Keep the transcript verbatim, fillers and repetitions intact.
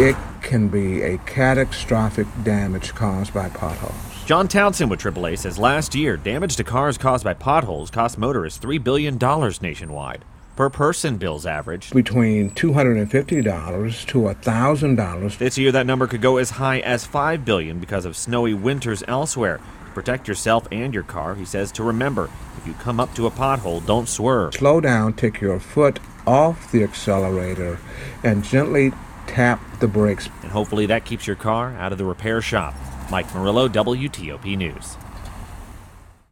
it can be a catastrophic damage caused by potholes. John Townsend with triple A says last year, damage to cars caused by potholes cost motorists three billion dollars nationwide. Per person, bills averaged between two hundred fifty dollars to one thousand dollars. This year, that number could go as high as five billion dollars because of snowy winters elsewhere. To protect yourself and your car, he says to remember, if you come up to a pothole, don't swerve. Slow down, take your foot off the accelerator, and gently tap the brakes. And hopefully that keeps your car out of the repair shop. Mike Murillo, W T O P News.